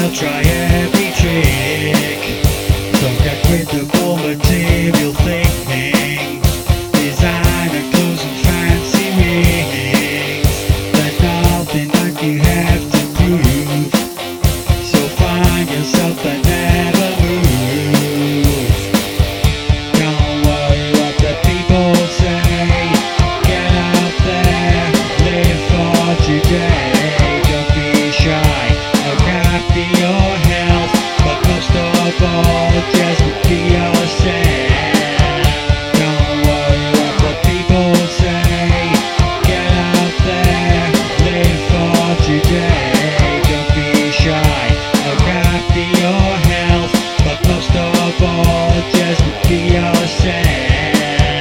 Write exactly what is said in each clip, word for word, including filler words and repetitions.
they'll try every trick. Don't get with the raw material thing. Designer clothes and fancy rings. There's nothing that you have to prove. So find yourself and never move. Don't worry what the people say. Get out there, live for today. Don't be shy, look after your health, but most of all, just be yourself. Don't worry what the people say. Get out there, live for today. Don't be shy, look after your health, but most of all, just be yourself.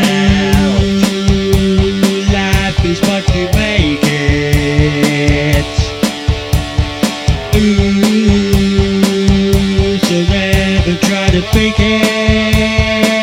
Ooh, life is what you make it. Ooh, so never try to fake it.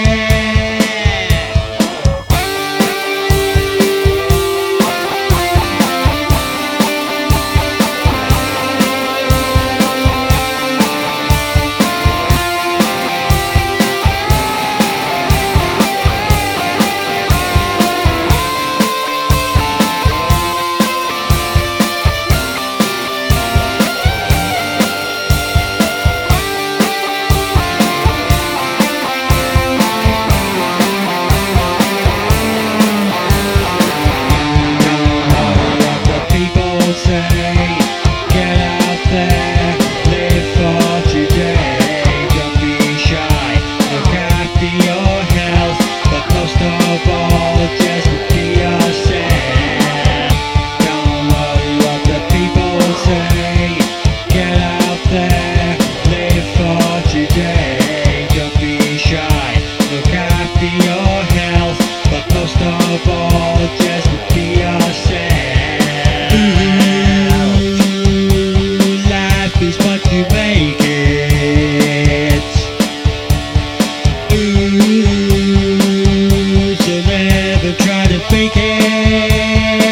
Fake it.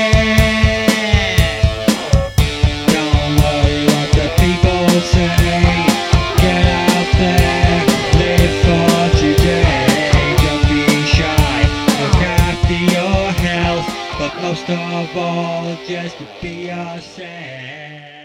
Don't worry what the people say. Get out there, live for today. Don't be shy, look after your health, but most of all, just be yourself.